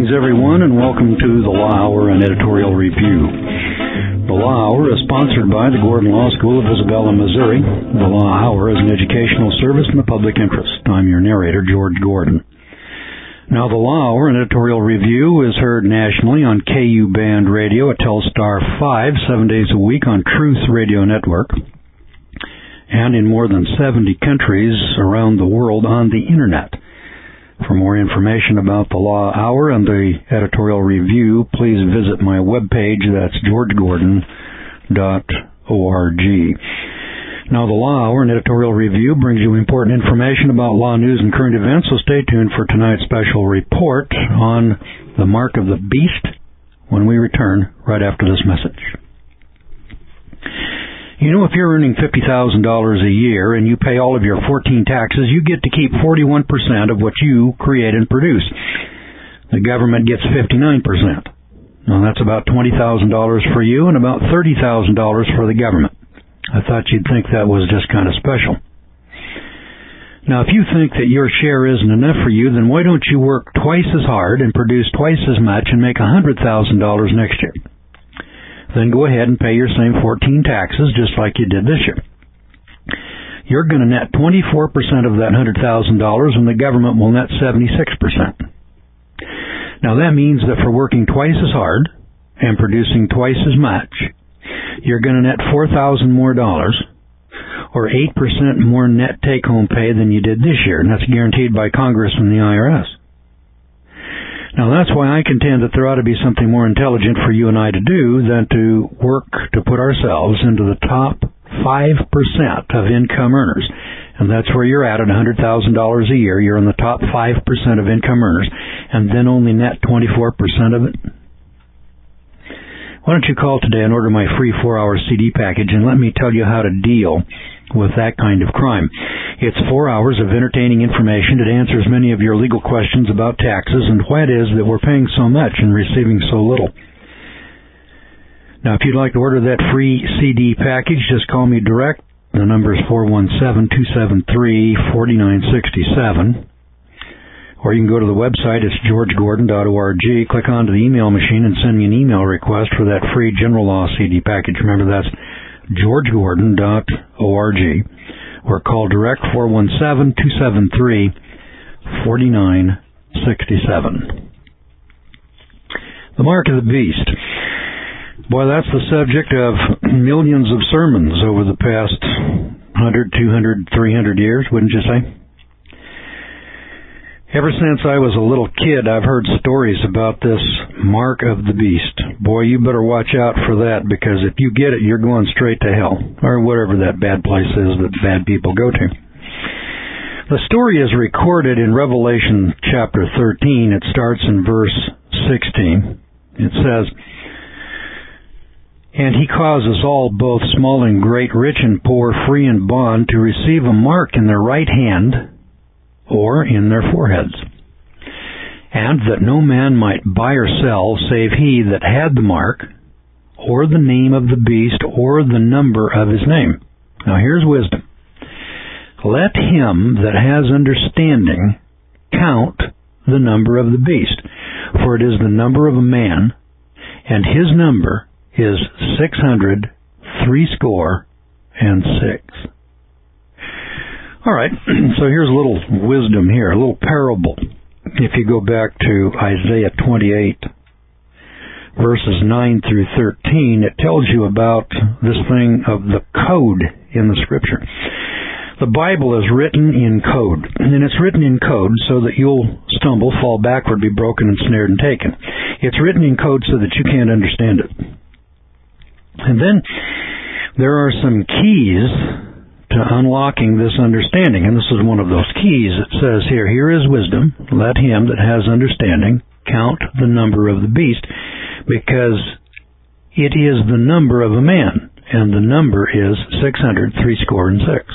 Greetings, everyone, and welcome to the Law Hour and Editorial Review. The Law Hour is sponsored by the Gordon Law School of Isabella, Missouri. The Law Hour is an educational service in the public interest. I'm your narrator, George Gordon. Now, the Law Hour and Editorial Review is heard nationally on KU Band Radio at Telstar 5, 7 days a week on Truth Radio Network, and in more than 70 countries around the world on the Internet. For more information about the Law Hour and the Editorial Review, please visit my webpage. That's georgegordon.org. Now, the Law Hour and Editorial Review brings you important information about law news and current events, so stay tuned for tonight's special report on the mark of the beast when we return right after this message. You know, if you're earning $50,000 a year and you pay all of your 14 taxes, you get to keep 41% of what you create and produce. The government gets 59%. Now, that's about $20,000 for you and about $30,000 for the government. I thought you'd think that was just kind of special. Now, if you think that your share isn't enough for you, then why don't you work twice as hard and produce twice as much and make $100,000 next year? Then go ahead and pay your same 14 taxes just like you did this year. You're going to net 24% of that $100,000 and the government will net 76%. Now that means that for working twice as hard and producing twice as much, you're going to net $4,000 more dollars, or 8% more net take-home pay than you did this year, and that's guaranteed by Congress and the IRS. Now, that's why I contend that there ought to be something more intelligent for you and I to do than to work to put ourselves into the top 5% of income earners. And that's where you're at $100,000 a year. You're in the top 5% of income earners, and then only net 24% of it. Why don't you call today and order my free 4-hour CD package and let me tell you how to deal with that kind of crime. It's 4 hours of entertaining information that answers many of your legal questions about taxes and why it is that we're paying so much and receiving so little. Now, if you'd like to order that free CD package, just call me direct. The number is 417-273-4967. Or you can go to the website. It's georgegordon.org. Click onto the email machine and send me an email request for that free general law CD package. Remember, that's georgegordon.org. Or call direct 417-273-4967. The mark of the beast. Boy, that's the subject of millions of sermons over the past 100, 200, 300 years, wouldn't you say? Ever since I was a little kid, I've heard stories about this mark of the beast. Boy, you better watch out for that, because if you get it, you're going straight to hell, or whatever that bad place is that bad people go to. The story is recorded in Revelation chapter 13. It starts in verse 16. It says, "And he causes all, both small and great, rich and poor, free and bond, to receive a mark in their right hand, or in their foreheads, and that no man might buy or sell save he that had the mark, or the name of the beast, or the number of his name." Now here's wisdom. "Let him that has understanding count the number of the beast, for it is the number of a man, and his number is 666. All right, so here's a little wisdom here, a little parable. If you go back to Isaiah 28, verses 9 through 13, it tells you about this thing of the code in the Scripture. The Bible is written in code, and it's written in code so that you'll stumble, fall backward, be broken and snared and taken. It's written in code so that you can't understand it. And then there are some keys to unlocking this understanding, and this is one of those keys. It says here, "Here is wisdom, let him that has understanding count the number of the beast, because it is the number of a man, and the number is 666.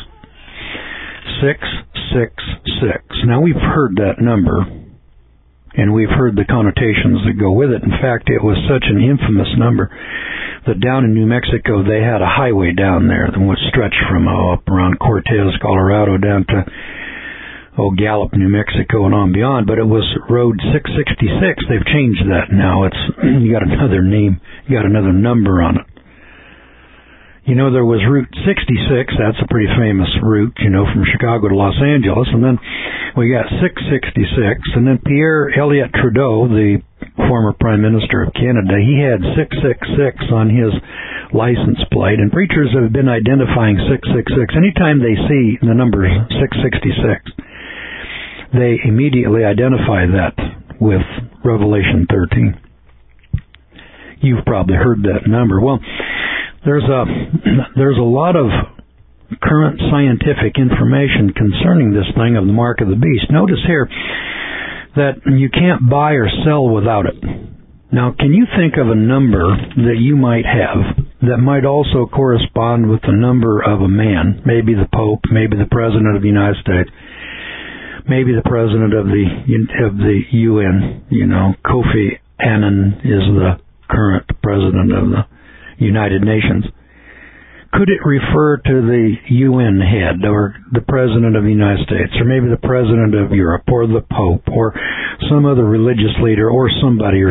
666. Now, we've heard that number, and we've heard the connotations that go with it. In fact, it was such an infamous number that down in New Mexico, they had a highway down there that was stretched from up around Cortez, Colorado, down to Gallup, New Mexico, and on beyond, but it was Road 666. They've changed that now. You got another name, you got another number on it. There was Route 66, that's a pretty famous route, from Chicago to Los Angeles, and then we got 666, and then Pierre Elliott Trudeau, the former Prime Minister of Canada, he had 666 on his license plate, and preachers have been identifying 666. Anytime they see the number 666, they immediately identify that with Revelation 13. You've probably heard that number. Well, there's a lot of current scientific information concerning this thing of the mark of the beast. Notice here that you can't buy or sell without it. Now, can you think of a number that you might have that might also correspond with the number of a man? Maybe the Pope, maybe the President of the United States, maybe the President of the UN. Kofi Annan is the current President of the United Nations. Could it refer to the UN head or the President of the United States or maybe the President of Europe or the Pope or some other religious leader or somebody?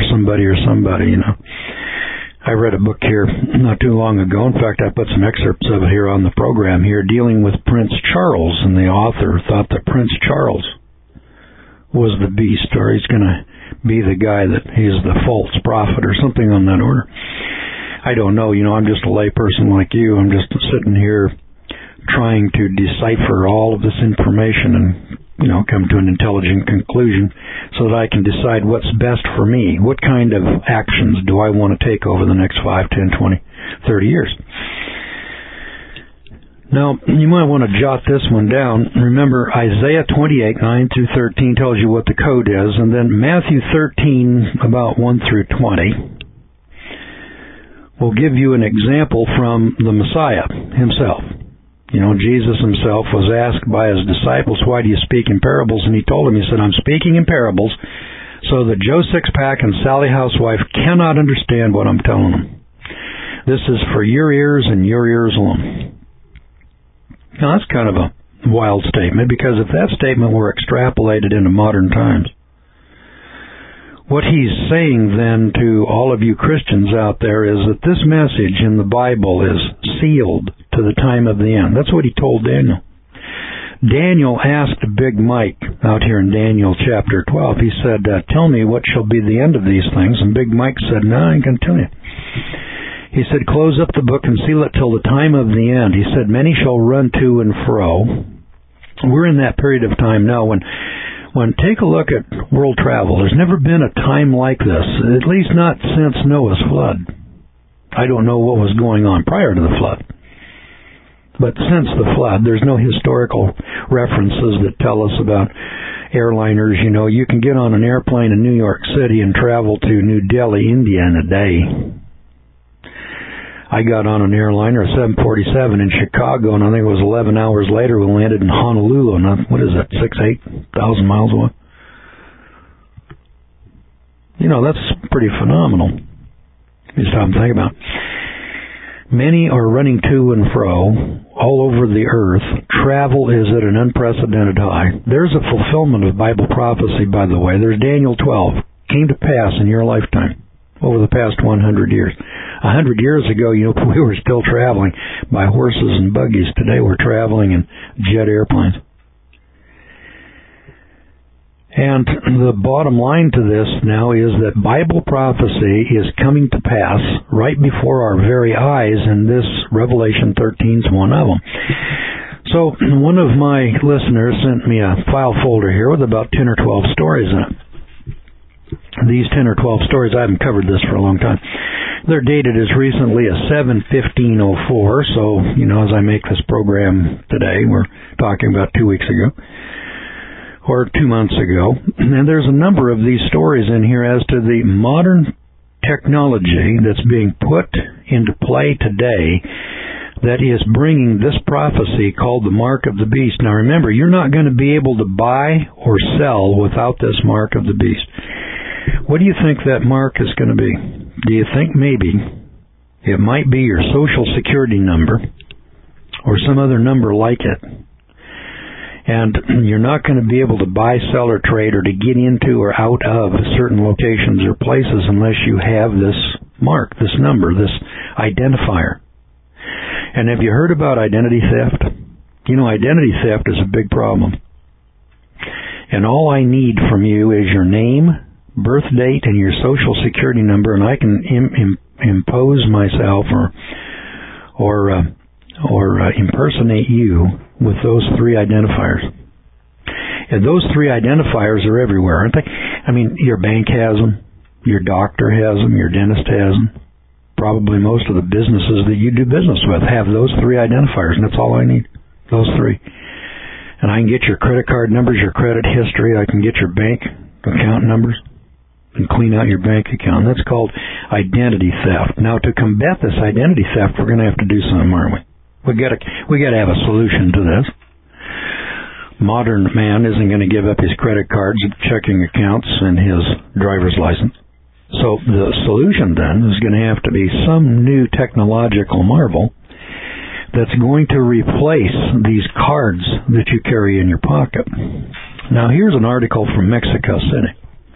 I read a book here not too long ago. In fact, I put some excerpts of it here on the program here dealing with Prince Charles, and the author thought that Prince Charles was the beast, or he's going to be the guy that he's the false prophet or something on that order. I don't know. I'm just a lay person like you. I'm just sitting here trying to decipher all of this information and, come to an intelligent conclusion so that I can decide what's best for me. What kind of actions do I want to take over the next 5, 10, 20, 30 years? Now, you might want to jot this one down. Remember, Isaiah 28, 9 through 13 tells you what the code is, and then Matthew 13, about 1 through 20. Will give you an example from the Messiah himself. Jesus himself was asked by his disciples, why do you speak in parables? And he told them, he said, I'm speaking in parables so that Joe Sixpack and Sally Housewife cannot understand what I'm telling them. This is for your ears and your ears alone. Now, that's kind of a wild statement, because if that statement were extrapolated into modern times, what he's saying then to all of you Christians out there is that this message in the Bible is sealed to the time of the end. That's what he told Daniel. Daniel asked Big Mike out here in Daniel chapter 12. He said, tell me what shall be the end of these things. And Big Mike said, no, I ain't going to tell you. He said, close up the book and seal it till the time of the end. He said, many shall run to and fro. We're in that period of time now when take a look at world travel. There's never been a time like this, at least not since Noah's flood. I don't know what was going on prior to the flood. But since the flood, there's no historical references that tell us about airliners. You can get on an airplane in New York City and travel to New Delhi, India in a day. I got on an airliner, a 747 in Chicago, and I think it was 11 hours later we landed in Honolulu. Now, what is that, 8,000 miles away? That's pretty phenomenal. You stop and think about it. Many are running to and fro all over the earth. Travel is at an unprecedented high. There's a fulfillment of Bible prophecy, by the way. There's Daniel 12. Came to pass in your lifetime over the past 100 years. 100 years ago, we were still traveling by horses and buggies. Today we're traveling in jet airplanes. And the bottom line to this now is that Bible prophecy is coming to pass right before our very eyes, and this Revelation 13 is one of them. So one of my listeners sent me a file folder here with about 10 or 12 stories in it. These 10 or 12 stories, I haven't covered this for a long time. They're dated as recently as 7/15/04, so, as I make this program today, we're talking about 2 weeks ago, or 2 months ago. And there's a number of these stories in here as to the modern technology that's being put into play today that is bringing this prophecy called the Mark of the Beast. Now remember, you're not going to be able to buy or sell without this Mark of the Beast. What do you think that mark is going to be? Do you think maybe it might be your Social Security number or some other number like it? And you're not going to be able to buy, sell, or trade or to get into or out of certain locations or places unless you have this mark, this number, this identifier. And have you heard about identity theft? You know, identity theft is a big problem. And all I need from you is your name, birth date, and your social security number, and I can impose myself or impersonate you with those three identifiers. And those three identifiers are everywhere, aren't they? I mean, your bank has them, your doctor has them, your dentist has them. Probably most of the businesses that you do business with have those three identifiers, and that's all I need, those three. And I can get your credit card numbers, your credit history. I can get your bank account numbers and clean out your bank account. That's called identity theft. Now, to combat this identity theft, we're going to have to do something, aren't we? We got to have a solution to this. Modern man isn't going to give up his credit cards, checking accounts, and his driver's license. So the solution then is going to have to be some new technological marvel that's going to replace these cards that you carry in your pocket. Now, here's an article from Mexico City.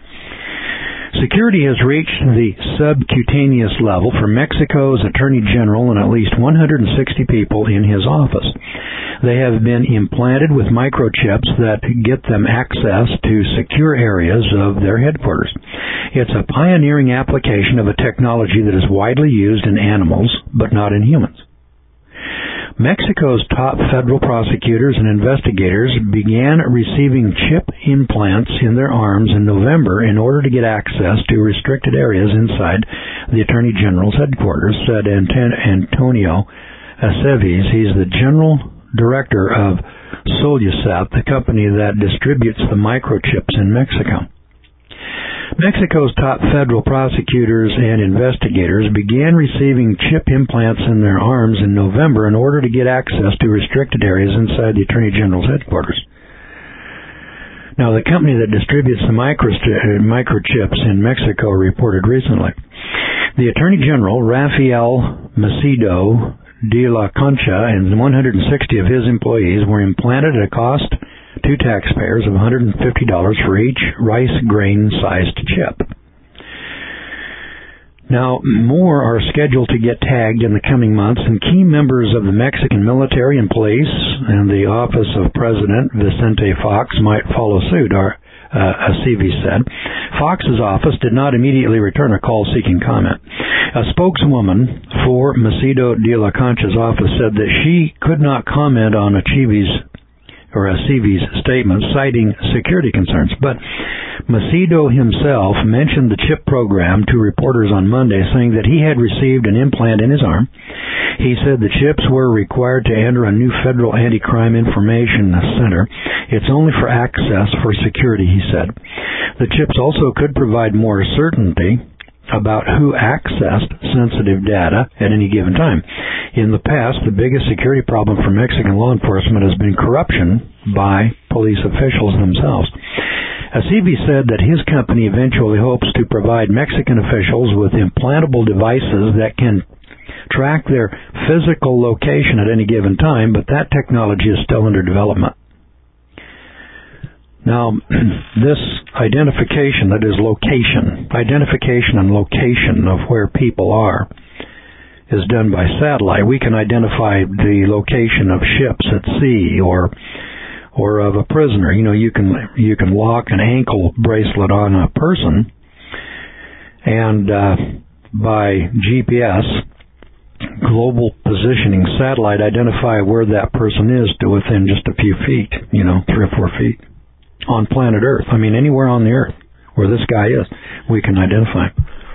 Security has reached the subcutaneous level for Mexico's Attorney General and at least 160 people in his office. They have been implanted with microchips that get them access to secure areas of their headquarters. It's a pioneering application of a technology that is widely used in animals, but not in humans. Mexico's top federal prosecutors and investigators began receiving chip implants in their arms in November in order to get access to restricted areas inside the Attorney General's headquarters, said Antonio Aceves. He's the general director of Solucet, the company that distributes the microchips in Mexico. Mexico's top federal prosecutors and investigators began receiving chip implants in their arms in November in order to get access to restricted areas inside the Attorney General's headquarters. Now, the company that distributes the microchips in Mexico reported recently. The Attorney General, Rafael Macedo de la Concha, and 160 of his employees were implanted at a cost to taxpayers of $150 for each rice grain-sized chip. Now, more are scheduled to get tagged in the coming months, and key members of the Mexican military and police and the office of President Vicente Fox might follow suit, Aceves said. Fox's office did not immediately return a call seeking comment. A spokeswoman for Macedo de la Concha's office said that she could not comment on Aceves' statement, citing security concerns. But Macedo himself mentioned the chip program to reporters on Monday, saying that he had received an implant in his arm. He said the chips were required to enter a new federal anti-crime information center. It's only for access for security, he said. The chips also could provide more certainty about who accessed sensitive data at any given time. In the past, the biggest security problem for Mexican law enforcement has been corruption by police officials themselves. Aceves said that his company eventually hopes to provide Mexican officials with implantable devices that can track their physical location at any given time, but that technology is still under development. Now, this identification, that is identification and location of where people are, is done by satellite. We can identify the location of ships at sea or of a prisoner. You know, you can lock an ankle bracelet on a person, and by GPS, global positioning satellite, identify where that person is to within just a few feet, 3 or 4 feet. On planet Earth. I mean, anywhere on the Earth where this guy is, we can identify.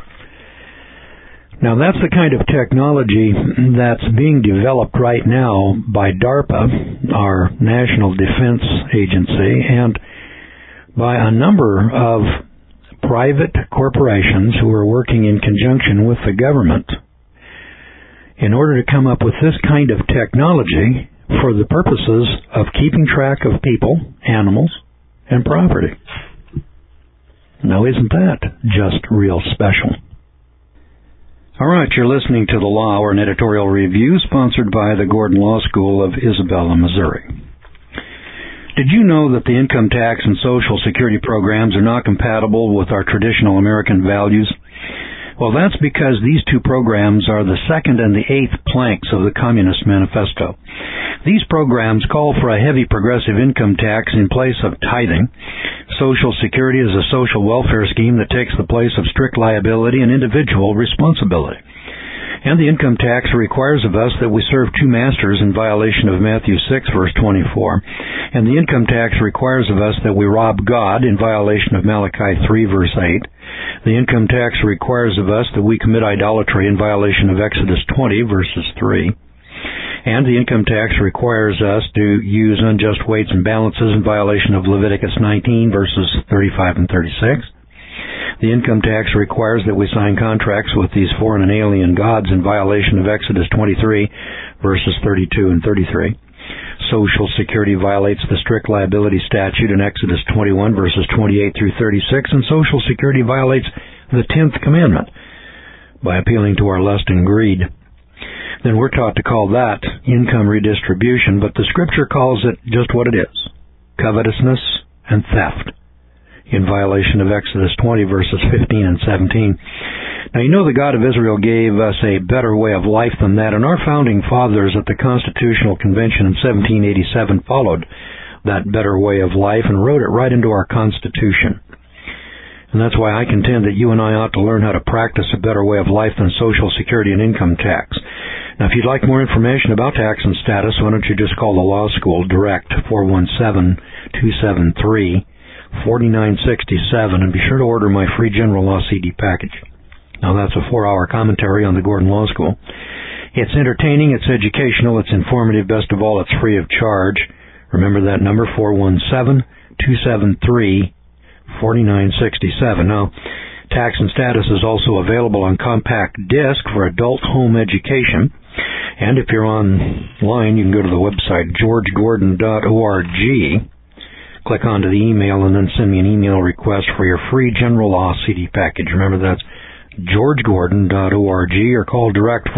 Now, that's the kind of technology that's being developed right now by DARPA, our National Defense Agency, and by a number of private corporations who are working in conjunction with the government in order to come up with this kind of technology for the purposes of keeping track of people, animals, and property. Now, isn't that just real special? All right, you're listening to The Law Hour, an editorial review sponsored by the Gordon Law School of Isabella, Missouri. Did you know that the income tax and Social Security programs are not compatible with our traditional American values? Well, that's because these two programs are the second and the eighth planks of the Communist Manifesto. These programs call for a heavy progressive income tax in place of tithing. Social Security is a social welfare scheme that takes the place of strict liability and individual responsibility. And the income tax requires of us that we serve two masters in violation of Matthew 6, verse 24. And the income tax requires of us that we rob God in violation of Malachi 3, verse 8. The income tax requires of us that we commit idolatry in violation of Exodus 20, verses 3. And the income tax requires us to use unjust weights and balances in violation of Leviticus 19, verses 35 and 36. The income tax requires that we sign contracts with these foreign and alien gods in violation of Exodus 23, verses 32 and 33. Social Security violates the strict liability statute in Exodus 21, verses 28 through 36, and Social Security violates the 10th commandment by appealing to our lust and greed. Then we're taught to call that income redistribution, but the Scripture calls it just what it is, covetousness and theft, in violation of Exodus 20, verses 15 and 17. Now, you know the God of Israel gave us a better way of life than that, and our founding fathers at the Constitutional Convention in 1787 followed that better way of life and wrote it right into our Constitution. And that's why I contend that you and I ought to learn how to practice a better way of life than Social Security and income tax. Now, if you'd like more information about tax and status, why don't you just call the law school direct, 417-273-4967, and be sure to order my free general law CD package. Now, that's a 4-hour commentary on the Gordon Law School. It's entertaining, it's educational, it's informative, best of all, it's free of charge. Remember that number, 417-273-4967. Now, Tax and Status is also available on compact disc for adult home education. And if you're online, you can go to the website, georgegordon.org. Click onto the email and then send me an email request for your free general law CD package. Remember, that's georgegordon.org, or call direct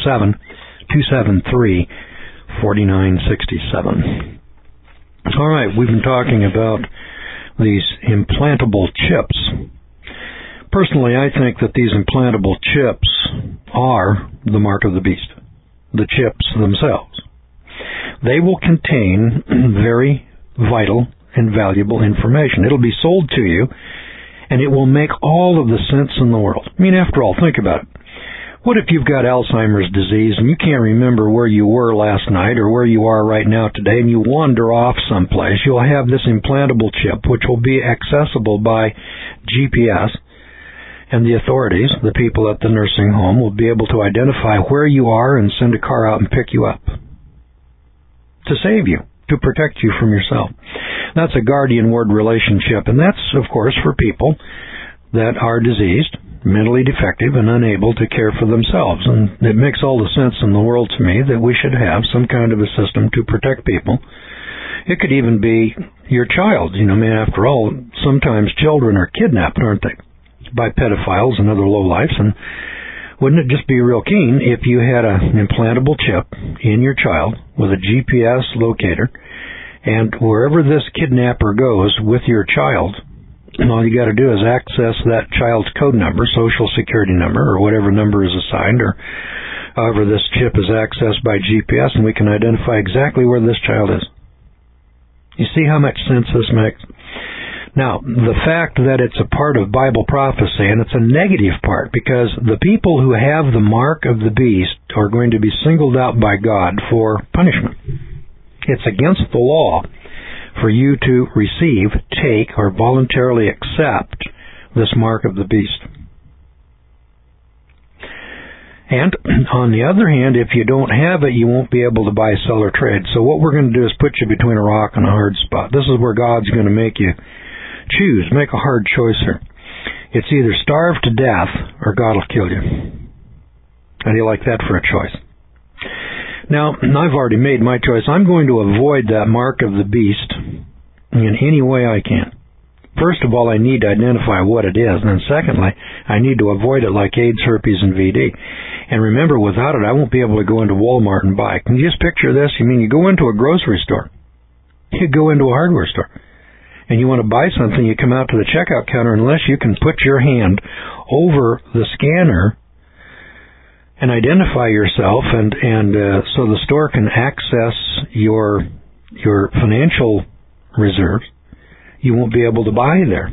417-273-4967. All right, we've been talking about these implantable chips. Personally, I think that these implantable chips are the mark of the beast, the chips themselves. They will contain very vital and valuable information. It'll be sold to you, and it will make all of the sense in the world. I mean, after all, think about it. What if you've got Alzheimer's disease and you can't remember where you were last night or where you are right now today, and you wander off someplace? You'll have this implantable chip, which will be accessible by GPS, and the authorities, the people at the nursing home, will be able to identify where you are and send a car out and pick you up to save you, to protect you from yourself. That's a guardian-ward relationship, and that's, of course, for people that are diseased, mentally defective, and unable to care for themselves. And it makes all the sense in the world to me that we should have some kind of a system to protect people. It could even be your child. You know, I mean, after all, sometimes children are kidnapped, aren't they, by pedophiles and other lowlifes, and wouldn't it just be real keen if you had an implantable chip in your child with a GPS locator, and wherever this kidnapper goes with your child, all you got to do is access that child's code number, social security number, or whatever number is assigned, or however this chip is accessed by GPS, and we can identify exactly where this child is. You see how much sense this makes? Now, the fact that it's a part of Bible prophecy, and it's a negative part, because the people who have the mark of the beast are going to be singled out by God for punishment. It's against the law for you to receive, take, or voluntarily accept this mark of the beast. And on the other hand, if you don't have it, you won't be able to buy, sell, or trade. So what we're going to do is put you between a rock and a hard spot. This is where God's going to make you choose, make a hard choice here. It's either starve to death or God will kill you. How do you like that for a choice? Now, I've already made my choice. I'm going to avoid that mark of the beast in any way I can. First of all, I need to identify what it is. And then secondly, I need to avoid it like AIDS, herpes, and VD. And remember, without it, I won't be able to go into Walmart and buy. Can you just picture this? You mean you go into a grocery store, You go into a hardware store and you want to buy something, you come out to the checkout counter, unless you can put your hand over the scanner and identify yourself, and so the store can access your financial reserves, you won't be able to buy there.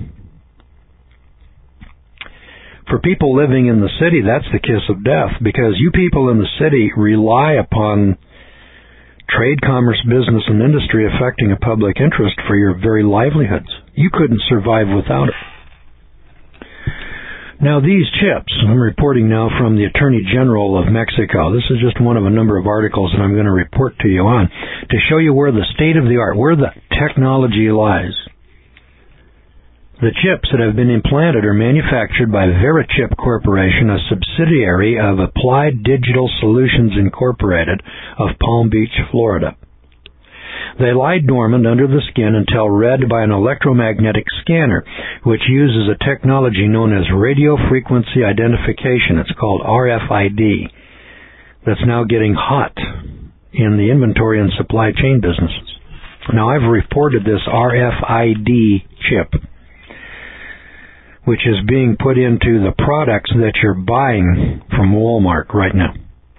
For people living in the city, that's the kiss of death, because you people in the city rely upon trade, commerce, business, and industry affecting a public interest for your very livelihoods. You couldn't survive without it. Now, these chips, I'm reporting now from the Attorney General of Mexico. This is just one of a number of articles that I'm going to report to you on to show you where the state of the art, where the technology lies. The chips that have been implanted are manufactured by Verichip Corporation, a subsidiary of Applied Digital Solutions Incorporated of Palm Beach, Florida. They lie dormant under the skin until read by an electromagnetic scanner, which uses a technology known as radio frequency identification. It's called RFID. That's now getting hot in the inventory and supply chain businesses. Now, I've reported this RFID chip, which is being put into the products that you're buying from Walmart right now.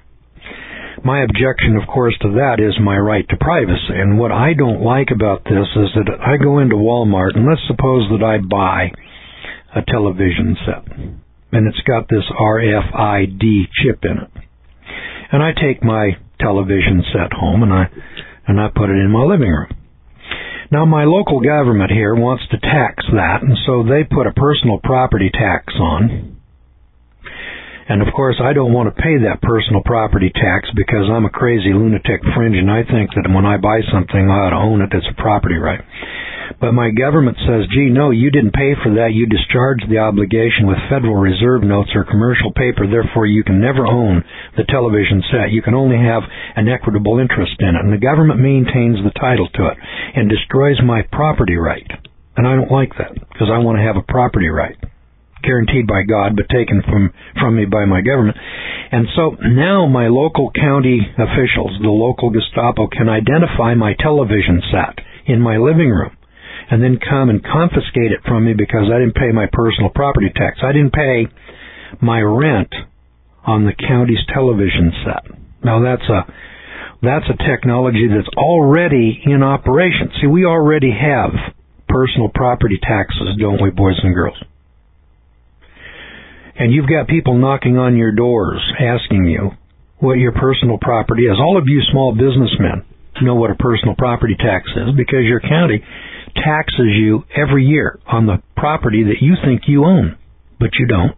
My objection, of course, to that is my right to privacy. And what I don't like about this is that I go into Walmart, and let's suppose that I buy a television set, and it's got this RFID chip in it. And I take my television set home, and I put it in my living room. Now, my local government here wants to tax that, and so they put a personal property tax on. And, of course, I don't want to pay that personal property tax because I'm a crazy lunatic fringe, and I think that when I buy something, I ought to own it. It's a property right. But my government says, gee, no, you didn't pay for that. You discharged the obligation with Federal Reserve notes or commercial paper. Therefore, you can never own the television set. You can only have an equitable interest in it. And the government maintains the title to it and destroys my property right. And I don't like that because I want to have a property right, guaranteed by God, but taken from me by my government. And so now my local county officials, the local Gestapo, can identify my television set in my living room and then come and confiscate it from me because I didn't pay my personal property tax. I didn't pay my rent on the county's television set. Now that's a technology that's already in operation. See, we already have personal property taxes, don't we, boys and girls? And you've got people knocking on your doors asking you what your personal property is. All of you small businessmen know what a personal property tax is because your county taxes you every year on the property that you think you own, but you don't.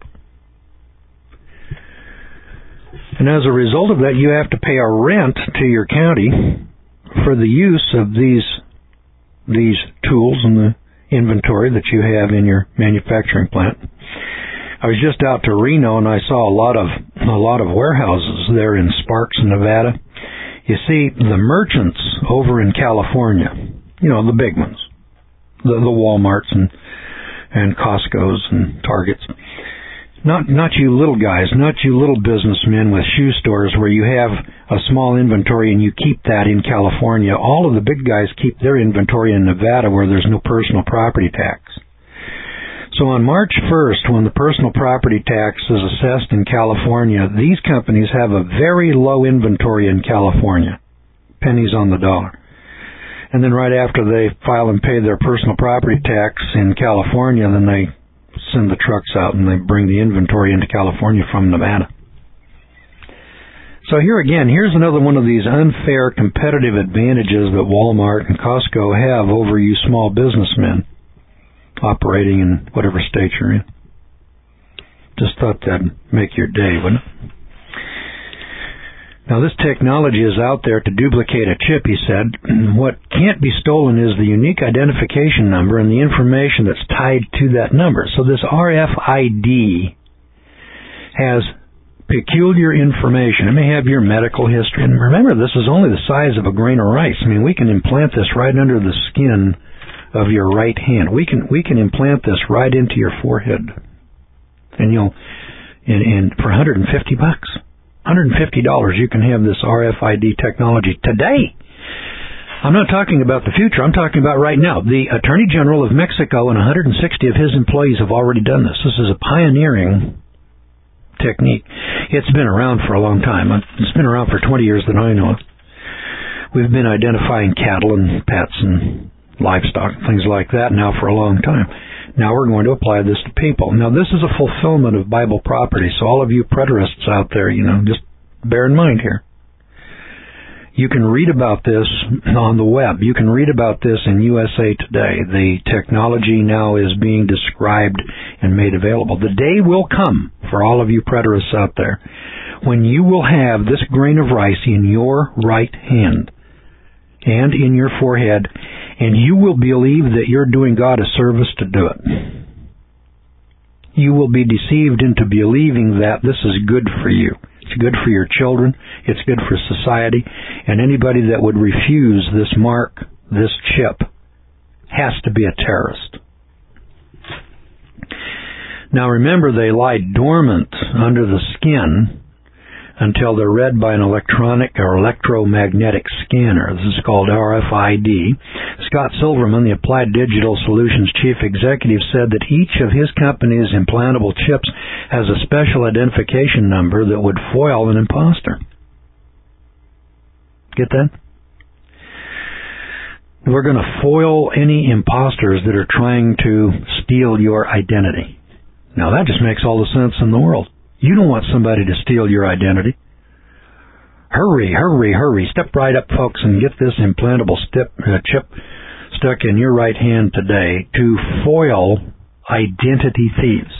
And as a result of that, you have to pay a rent to your county for the use of these tools and the inventory that you have in your manufacturing plant. I was just out to Reno and I saw a lot of warehouses there in Sparks, Nevada. You see, the merchants over in California, you know, the big ones, the Walmarts and Costco's and Targets. Not you little guys, not you little businessmen with shoe stores where you have a small inventory and you keep that in California. All of the big guys keep their inventory in Nevada where there's no personal property tax. So on March 1st, when the personal property tax is assessed in California, these companies have a very low inventory in California, pennies on the dollar. And then right after they file and pay their personal property tax in California, then they send the trucks out and they bring the inventory into California from Nevada. So here again, here's another one of these unfair competitive advantages that Walmart and Costco have over you small businessmen operating in whatever state you're in. Just thought that'd make your day, wouldn't it? Now, this technology is out there to duplicate a chip, he said. What can't be stolen is the unique identification number and the information that's tied to that number. So this RFID has peculiar information. It may have your medical history. And remember, this is only the size of a grain of rice. I mean, we can implant this right under the skin of your right hand. We can implant this right into your forehead. And for $150, $150 you can have this RFID technology today. I'm not talking about the future. I'm talking about right now. The Attorney General of Mexico and 160 of his employees have already done this. This is a pioneering technique. It's been around for a long time. It's been around for 20 years that I know of. We've been identifying cattle and pets and livestock, things like that now for a long time. Now we're going to apply this to people. Now this is a fulfillment of Bible property, so all of you preterists out there, just bear in mind here. You can read about this on the web. You can read about this in USA Today. The technology now is being described and made available. The day will come for all of you preterists out there when you will have this grain of rice in your right hand and in your forehead, and you will believe that you're doing God a service to do it. You will be deceived into believing that this is good for you. It's good for your children. It's good for society. And anybody that would refuse this mark, this chip, has to be a terrorist. Now remember, they lie dormant under the skin until they're read by an electronic or electromagnetic scanner. This is called RFID. Scott Silverman, the Applied Digital Solutions Chief Executive, said that each of his company's implantable chips has a special identification number that would foil an imposter. Get that? We're going to foil any imposters that are trying to steal your identity. Now that just makes all the sense in the world. You don't want somebody to steal your identity. Hurry, hurry, hurry. Step right up, folks, and get this implantable chip stuck in your right hand today to foil identity thieves.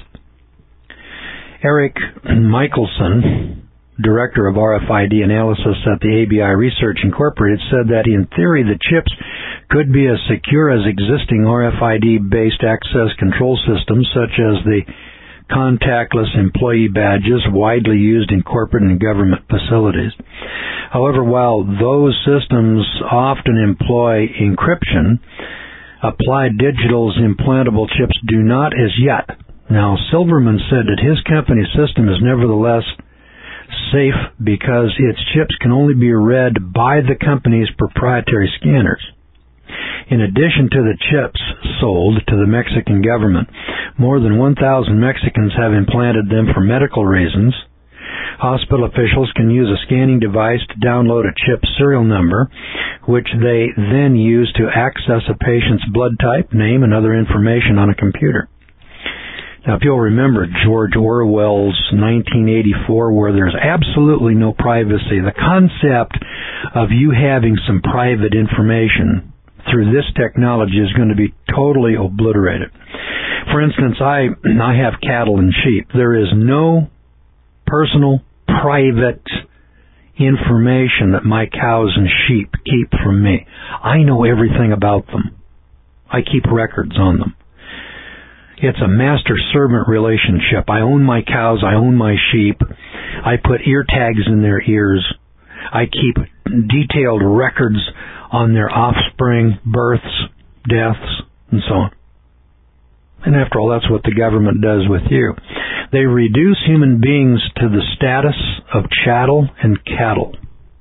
Eric Michelson, Director of RFID Analysis at the ABI Research Incorporated, said that in theory the chips could be as secure as existing RFID-based access control systems such as the contactless employee badges widely used in corporate and government facilities. However, while those systems often employ encryption, Applied Digital's implantable chips do not as yet. Now, Silverman said that his company's system is nevertheless safe because its chips can only be read by the company's proprietary scanners. In addition to the chips sold to the Mexican government, more than 1,000 Mexicans have implanted them for medical reasons. Hospital officials can use a scanning device to download a chip serial number, which they then use to access a patient's blood type, name, and other information on a computer. Now, if you'll remember George Orwell's 1984, where there's absolutely no privacy, the concept of you having some private information through this technology is going to be totally obliterated. For instance, I have cattle and sheep. There is no personal, private information that my cows and sheep keep from me. I know everything about them. I keep records on them. It's a master-servant relationship. I own my cows. I own my sheep. I put ear tags in their ears. I keep detailed records on their offspring, births, deaths, and so on. And after all, that's what the government does with you. They reduce human beings to the status of chattel and cattle.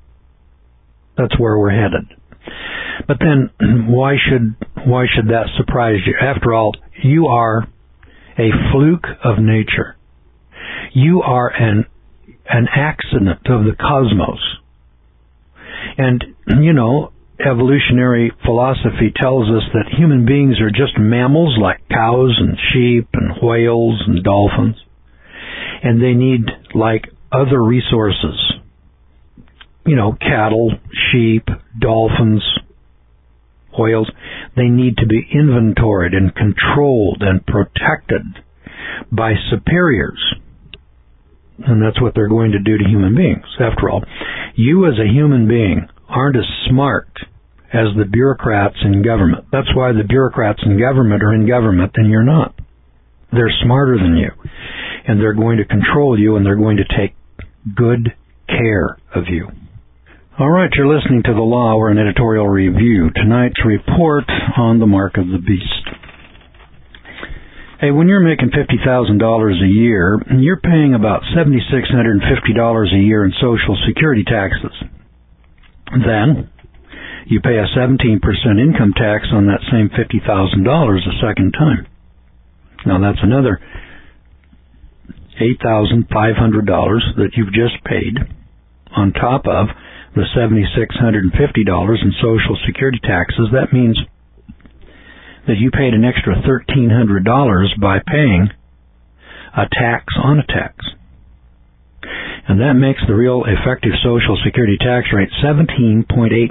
That's where we're headed. But then, why should that surprise you? After all, you are a fluke of nature. You are an accident of the cosmos. And, evolutionary philosophy tells us that human beings are just mammals like cows and sheep and whales and dolphins. And they need, like other resources, cattle, sheep, dolphins, whales, they need to be inventoried and controlled and protected by superiors. And that's what they're going to do to human beings. After all, you as a human being aren't as smart as the bureaucrats in government. That's why the bureaucrats in government are in government and you're not. They're smarter than you. And they're going to control you and they're going to take good care of you. All right, you're listening to The Law, or an editorial review. Tonight's report on the mark of the beast. Hey, when you're making $50,000 a year, you're paying about $7,650 a year in Social Security taxes. Then, you pay a 17% income tax on that same $50,000 a second time. Now that's another $8,500 that you've just paid on top of the $7,650 in Social Security taxes. That means that you paid an extra $1,300 by paying a tax on a tax. And that makes the real effective Social Security tax rate 17.8%.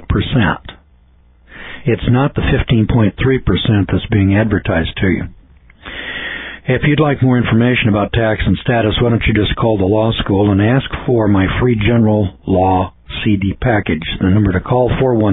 It's not the 15.3% that's being advertised to you. If you'd like more information about tax and status, why don't you just call the law school and ask for my free general law CD package. The number to call,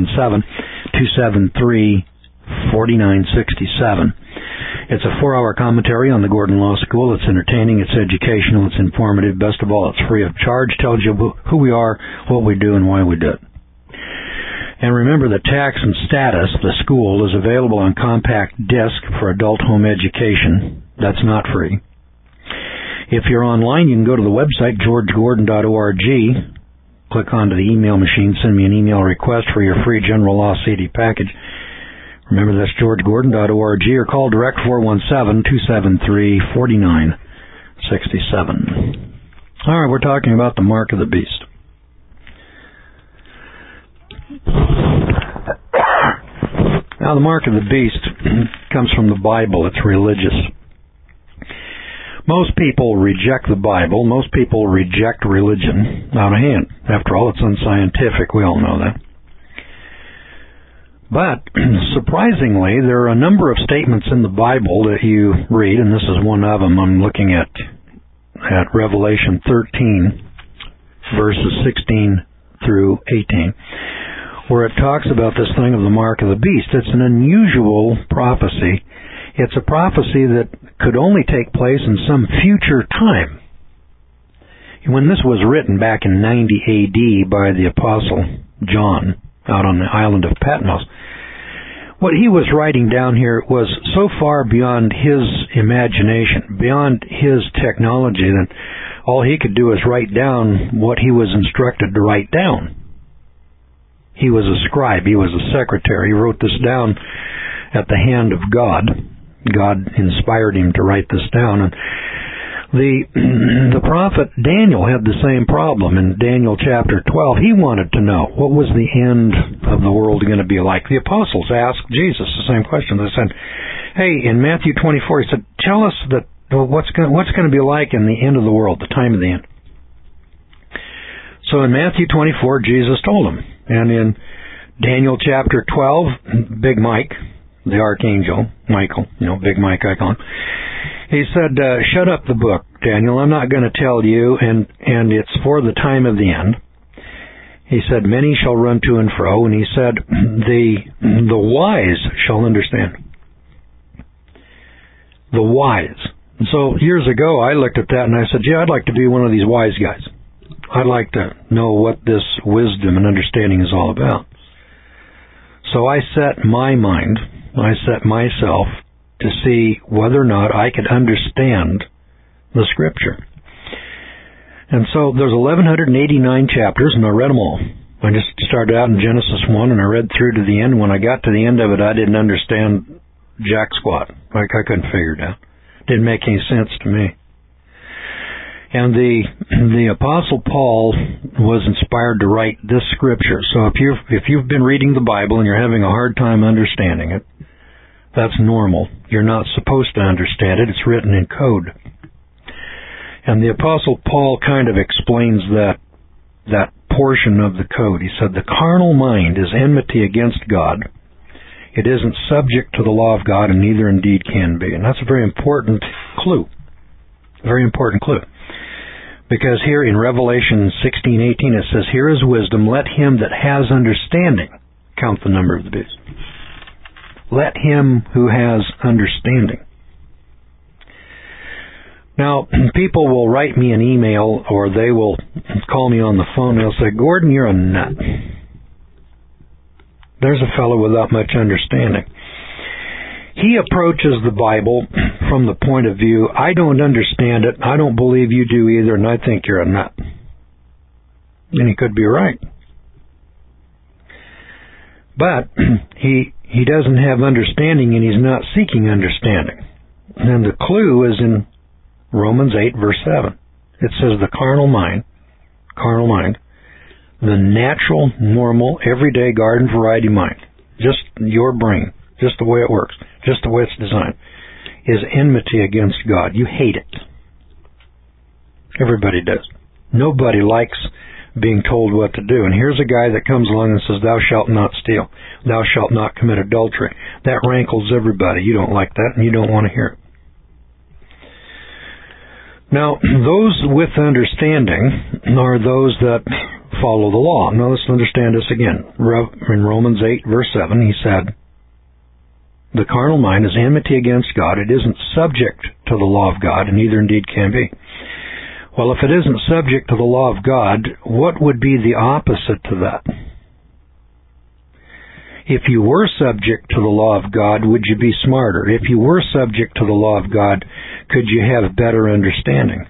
417-273-4967. It's a 4-hour commentary on the Gordon Law School. It's entertaining, it's educational, it's informative. Best of all, it's free of charge. Tells you who we are, what we do, and why we do it. And remember that Tax and Status, the school, is available on compact disc for adult home education. That's not free. If you're online, you can go to the website, georgegordon.org. Click onto the email machine, send me an email request for your free general law CD package. Remember, that's georgegordon.org, or call direct 417-273-4967. All right, we're talking about the mark of the beast. Now, the mark of the beast comes from the Bible. It's religious. Most people reject the Bible. Most people reject religion out of hand. After all, it's unscientific. We all know that. But, surprisingly, there are a number of statements in the Bible that you read, and this is one of them. I'm looking at Revelation 13, verses 16 through 18, where it talks about this thing of the mark of the beast. It's an unusual prophecy. It's a prophecy that could only take place in some future time. When this was written back in 90 A.D. by the Apostle John out on the island of Patmos, what he was writing down here was so far beyond his imagination, beyond his technology, that all he could do is write down what he was instructed to write down. He was a scribe. He was a secretary. He wrote this down at the hand of God. God inspired him to write this down. And the prophet Daniel had the same problem. In Daniel chapter 12, he wanted to know what was the end of the world going to be like. The apostles asked Jesus the same question. They said, hey, in Matthew 24, he said, tell us that what's going to be like in the end of the world, the time of the end. So in Matthew 24, Jesus told them. And in Daniel chapter 12, Big Mike, the archangel, Michael, Big Mike, I call him, he said, shut up the book, Daniel. I'm not going to tell you, and it's for the time of the end. He said, many shall run to and fro, and he said, the wise shall understand. The wise. And so years ago, I looked at that and I said, yeah, I'd like to be one of these wise guys. I'd like to know what this wisdom and understanding is all about. So I set myself to see whether or not I could understand the Scripture. And so there's 1,189 chapters, and I read them all. I just started out in Genesis 1, and I read through to the end. When I got to the end of it, I didn't understand jack squat. I couldn't figure it out. Didn't make any sense to me. And the Apostle Paul was inspired to write this Scripture. So if you've been reading the Bible and you're having a hard time understanding it, that's normal. You're not supposed to understand it. It's written in code. And the Apostle Paul kind of explains that portion of the code. He said, the carnal mind is enmity against God. It isn't subject to the law of God, and neither indeed can be. And that's a very important clue. Very important clue. Because here in Revelation 16:18 it says, here is wisdom, let him that has understanding count the number of the beast. Let him who has understanding. Now, people will write me an email or they will call me on the phone and they'll say, Gordon, you're a nut. There's a fellow without much understanding. He approaches the Bible from the point of view, I don't understand it, I don't believe you do either, and I think you're a nut. And he could be right. But he doesn't have understanding, and he's not seeking understanding. And the clue is in Romans 8, verse 7. It says the carnal mind, the natural, normal, everyday garden variety mind, just your brain, just the way it works, just the way it's designed, is enmity against God. You hate it. Everybody does. Nobody likes being told what to do. And here's a guy that comes along and says, thou shalt not steal. Thou shalt not commit adultery. That rankles everybody. You don't like that, and you don't want to hear it. Now, those with understanding are those that follow the law. Now, let's understand this again. In Romans 8, verse 7, he said, the carnal mind is enmity against God. It isn't subject to the law of God, and neither indeed can be. Well, if it isn't subject to the law of God, what would be the opposite to that? If you were subject to the law of God, would you be smarter? If you were subject to the law of God, could you have better understanding?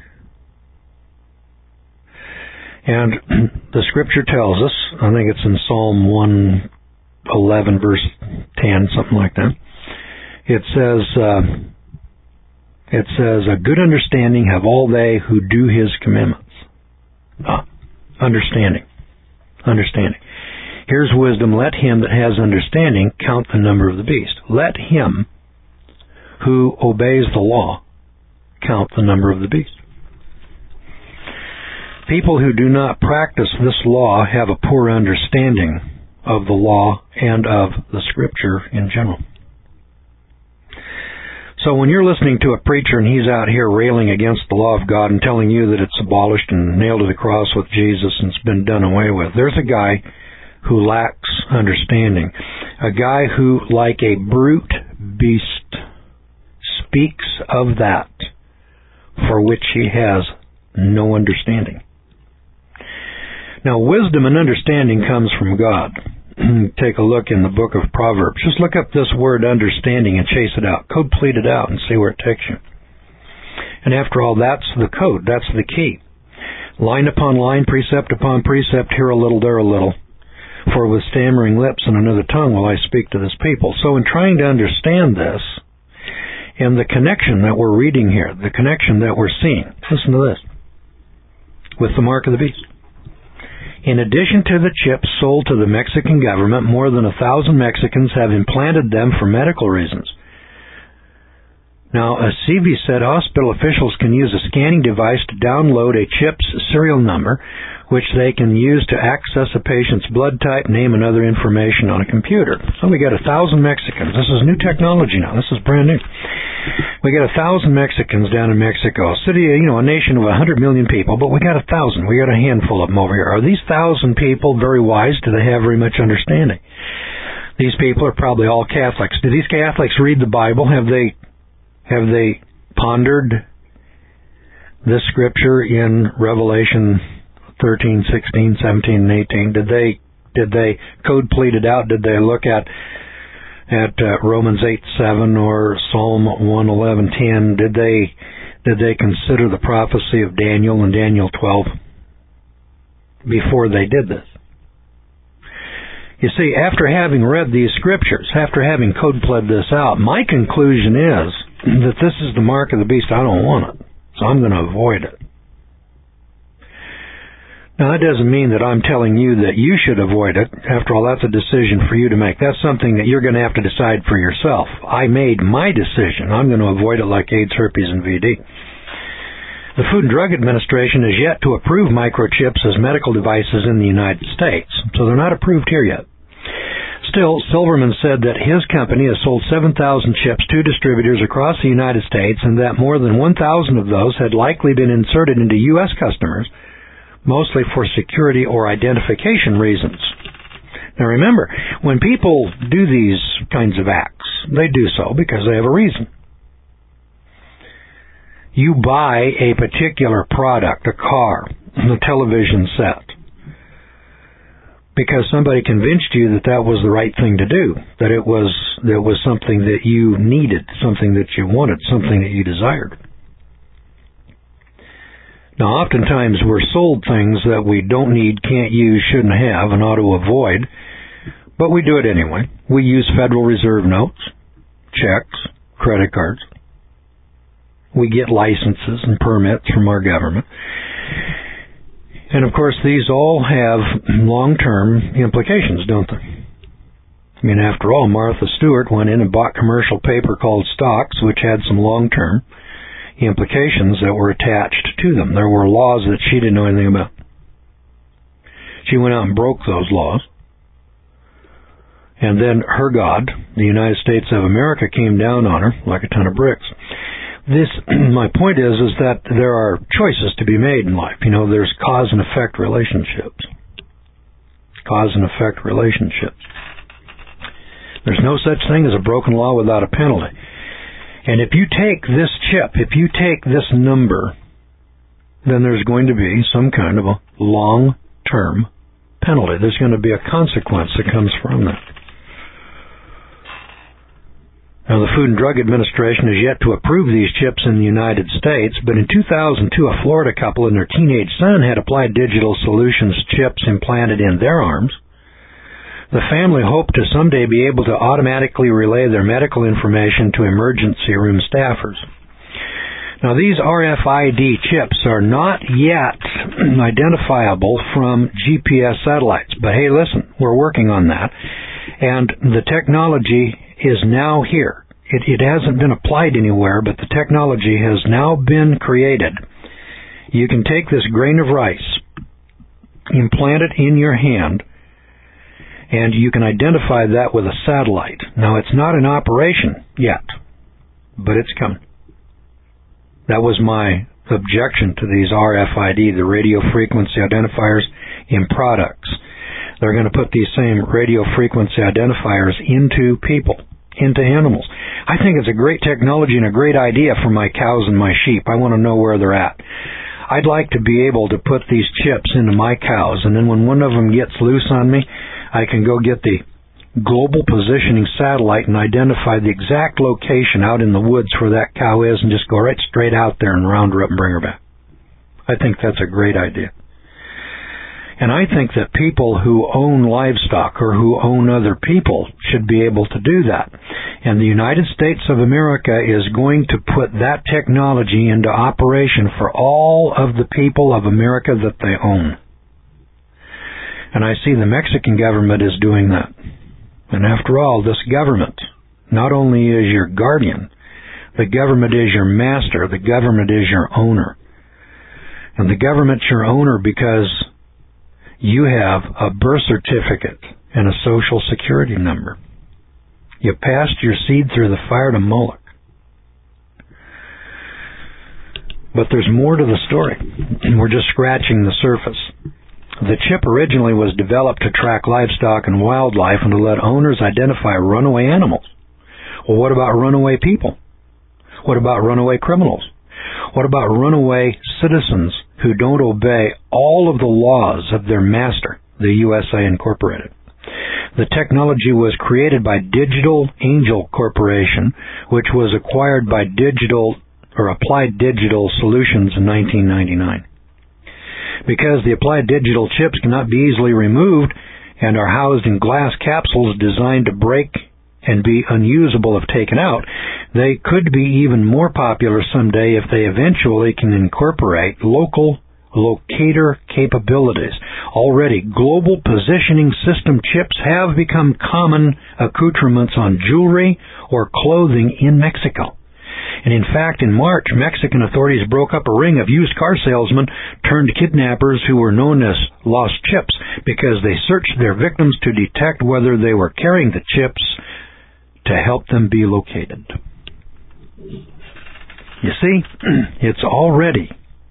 And the Scripture tells us, I think it's in Psalm 111, verse 10, something like that. It says, a good understanding have all they who do His commandments. Understanding. Here's wisdom. Let him that has understanding count the number of the beast. Let him who obeys the law count the number of the beast. People who do not practice this law have a poor understanding of the law and of the Scripture in general. So when you're listening to a preacher and he's out here railing against the law of God and telling you that it's abolished and nailed to the cross with Jesus and it's been done away with, there's a guy who lacks understanding. A guy who, like a brute beast, speaks of that for which he has no understanding. Now, wisdom and understanding comes from God. Take a look in the book of Proverbs. Just look up this word understanding and chase it out. Code pleat it out and see where it takes you. And after all, that's the code. That's the key. Line upon line, precept upon precept, here a little, there a little. For with stammering lips and another tongue will I speak to this people. So in trying to understand this, and the connection that we're reading here, the connection that we're seeing, listen to this, with the mark of the beast. In addition to the chips sold to the Mexican government, more than 1,000 Mexicans have implanted them for medical reasons. Now, CV said hospital officials can use a scanning device to download a chip's serial number, which they can use to access a patient's blood type, name, and other information on a computer. So we got 1,000 Mexicans. This is new technology now. This is brand new. We got 1,000 Mexicans down in Mexico, city, a nation of 100 million people, but we got 1,000. We got a handful of them over here. Are these 1,000 people very wise? Do they have very much understanding? These people are probably all Catholics. Do these Catholics read the Bible? Have they pondered this scripture in Revelation 13, 16, 17, and 18? Did they code pleat it out? Did they look at Romans 8:7 or Psalm 111:10? Did they consider the prophecy of Daniel in Daniel 12 before they did this? You see, after having read these scriptures, after having code plead this out, my conclusion is that this is the mark of the beast. I don't want it, so I'm going to avoid it. Now, that doesn't mean that I'm telling you that you should avoid it. After all, that's a decision for you to make. That's something that you're going to have to decide for yourself. I made my decision. I'm going to avoid it like AIDS, herpes, and VD. The Food and Drug Administration has yet to approve microchips as medical devices in the United States, so they're not approved here yet. Still, Silverman said that his company has sold 7,000 chips to distributors across the United States and that more than 1,000 of those had likely been inserted into U.S. customers, mostly for security or identification reasons. Now remember, when people do these kinds of acts, they do so because they have a reason. You buy a particular product, a car, a television set, because somebody convinced you that that was the right thing to do, that it was something that you needed, something that you wanted, something that you desired. Now, oftentimes we're sold things that we don't need, can't use, shouldn't have, and ought to avoid But we do it anyway. We use Federal Reserve notes, checks, credit cards. We get licenses and permits from our government. And of course, these all have long-term implications, don't they? I mean, after all, Martha Stewart went in and bought commercial paper called stocks, which had some long-term implications that were attached to them. There were laws that she didn't know anything about. She went out and broke those laws. And then her God, the United States of America, came down on her like a ton of bricks. My point is that there are choices to be made in life. You know, there's cause and effect relationships. Cause and effect relationships. There's no such thing as a broken law without a penalty. And if you take this chip, if you take this number, then there's going to be some kind of a long-term penalty. There's going to be a consequence that comes from that. Now, the Food and Drug Administration has yet to approve these chips in the United States, but in 2002, a Florida couple and their teenage son had Applied Digital Solutions chips implanted in their arms. The family hoped to someday be able to automatically relay their medical information to emergency room staffers. Now, these RFID chips are not yet identifiable from GPS satellites, but hey, listen, we're working on that, and the technology is now here. It hasn't been applied anywhere, but the technology has now been created. You can take this grain of rice, implant it in your hand, and you can identify that with a satellite. Now, it's not in operation yet, but it's coming. That was my objection to these RFID, the radio frequency identifiers, in products. They're going to put these same radio frequency identifiers into people, into animals. I think it's a great technology and a great idea for my cows and my sheep. I want to know where they're at. I'd like to be able to put these chips into my cows, and then when one of them gets loose on me, I can go get the global positioning satellite and identify the exact location out in the woods where that cow is and just go right straight out there and round her up and bring her back. I think that's a great idea. And I think that people who own livestock or who own other people should be able to do that. And the United States of America is going to put that technology into operation for all of the people of America that they own. And I see the Mexican government is doing that. And after all, this government not only is your guardian, the government is your master, the government is your owner. And the government's your owner because you have a birth certificate and a social security number. You passed your seed through the fire to Moloch. But there's more to the story. We're just scratching the surface. The chip originally was developed to track livestock and wildlife and to let owners identify runaway animals. Well, what about runaway people? What about runaway criminals? What about runaway citizens who don't obey all of the laws of their master, the USA Incorporated? The technology was created by Digital Angel Corporation, which was acquired by Applied Digital Solutions in 1999. Because the Applied Digital chips cannot be easily removed and are housed in glass capsules designed to break and be unusable if taken out, they could be even more popular someday if they eventually can incorporate local locator capabilities. Already, global positioning system chips have become common accoutrements on jewelry or clothing in Mexico. And in fact, in March, Mexican authorities broke up a ring of used car salesmen turned kidnappers who were known as lost chips because they searched their victims to detect whether they were carrying the chips to help them be located. You see, it's already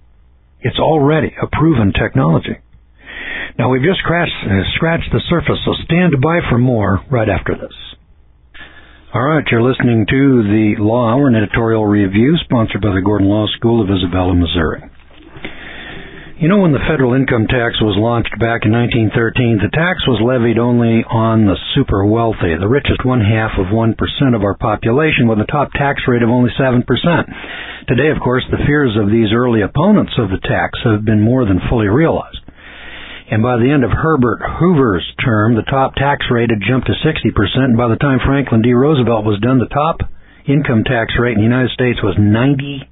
a proven technology. Now, we've just scratched the surface, so stand by for more right after this. All right, you're listening to the Law Hour, an editorial review sponsored by the Gordon Law School of Isabella, Missouri. You know, when the federal income tax was launched back in 1913, the tax was levied only on the super wealthy, the richest 0.5% of our population, with a top tax rate of only 7%. Today, of course, the fears of these early opponents of the tax have been more than fully realized. And by the end of Herbert Hoover's term, the top tax rate had jumped to 60%. And by the time Franklin D. Roosevelt was done, the top income tax rate in the United States was 91%.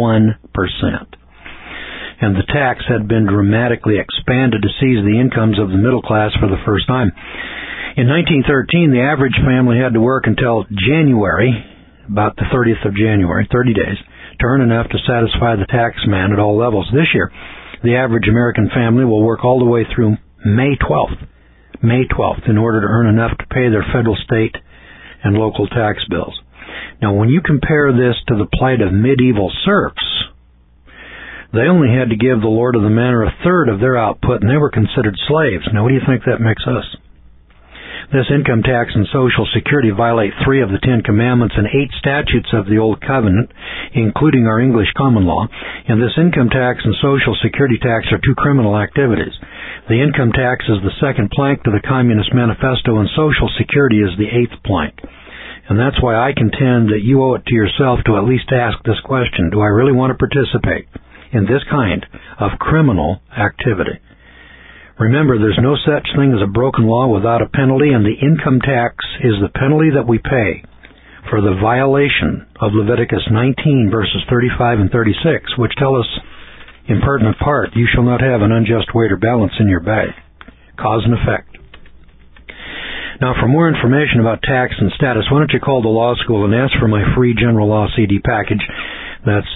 And the tax had been dramatically expanded to seize the incomes of the middle class for the first time. In 1913, the average family had to work until January, about the 30th of January, 30 days, to earn enough to satisfy the tax man at all levels. This year, the average American family will work all the way through May 12th, in order to earn enough to pay their federal, state, and local tax bills. Now, when you compare this to the plight of medieval serfs, they only had to give the lord of the manor a third of their output, and they were considered slaves. Now, what do you think that makes us? This income tax and Social Security violate 3 of the 10 commandments and 8 statutes of the Old Covenant, including our English common law. And this income tax and Social Security tax are 2 criminal activities. The income tax is the second plank to the Communist Manifesto, and Social Security is the 8th plank. And that's why I contend that you owe it to yourself to at least ask this question: do I really want to participate in this kind of criminal activity? Remember, there's no such thing as a broken law without a penalty, and the income tax is the penalty that we pay for the violation of Leviticus 19, verses 35 and 36, which tell us in pertinent part, you shall not have an unjust weight or balance in your bag. Cause and effect. Now, for more information about tax and status, why don't you call the law school and ask for my free general law CD package. That's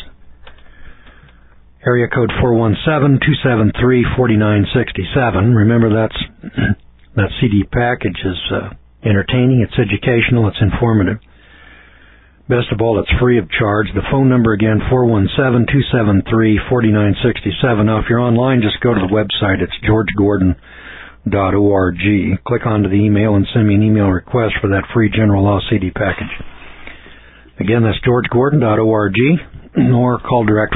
area code 417-273-4967. Remember, that CD package is entertaining, it's educational, it's informative. Best of all, it's free of charge. The phone number again, 417-273-4967. Now, if you're online, just go to the website. It's georgegordon.org. Click onto the email and send me an email request for that free general law CD package. Again, that's georgegordon.org. Or call direct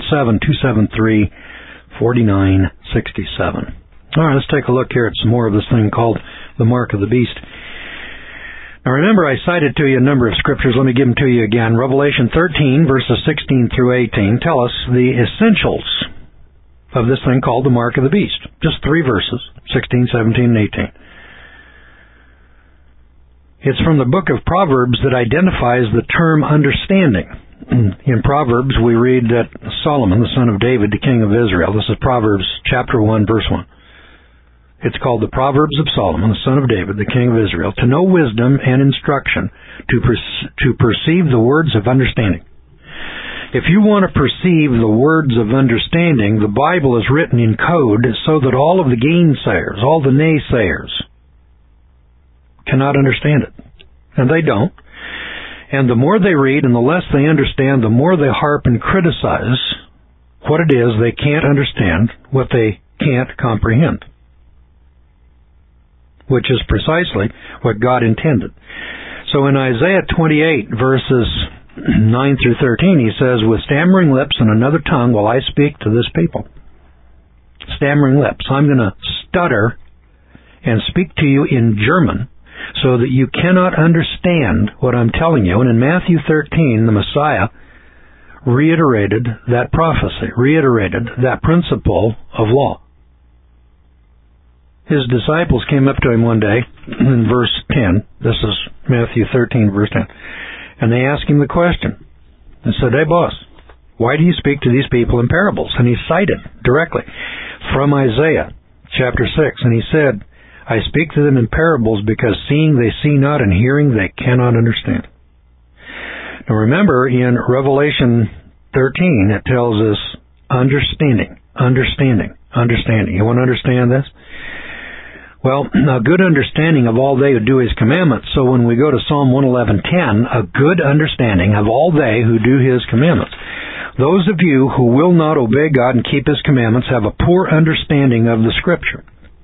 417-273-4967. All right, let's take a look here at some more of this thing called the Mark of the Beast. Now remember, I cited to you a number of scriptures. Let me give them to you again. Revelation 13, verses 16 through 18, tell us the essentials of this thing called the Mark of the Beast. Just 3 verses, 16, 17, and 18. It's from the book of Proverbs that identifies the term understanding. In Proverbs, we read that Solomon, the son of David, the king of Israel, this is Proverbs chapter 1, verse 1. It's called the Proverbs of Solomon, the son of David, the king of Israel, to know wisdom and instruction, to perceive the words of understanding. If you want to perceive the words of understanding, the Bible is written in code so that all of the gainsayers, all the naysayers, cannot understand it. And they don't. And the more they read and the less they understand, the more they harp and criticize what it is they can't understand, what they can't comprehend, which is precisely what God intended. So in Isaiah 28, verses 9 through 13, he says, with stammering lips and another tongue will I speak to this people. Stammering lips. I'm going to stutter and speak to you in German so that you cannot understand what I'm telling you. And in Matthew 13, the Messiah reiterated that prophecy, reiterated that principle of law. His disciples came up to him one day in verse 10. This is Matthew 13, verse 10. And they asked him the question and said, hey, boss, why do you speak to these people in parables? And he cited directly from Isaiah chapter 6. And he said, I speak to them in parables because seeing they see not and hearing they cannot understand. Now remember, in Revelation 13, it tells us understanding. You want to understand this? Well, a good understanding of all they who do His commandments. So when we go to Psalm 111:10, a good understanding of all they who do His commandments. Those of you who will not obey God and keep His commandments have a poor understanding of the Scripture.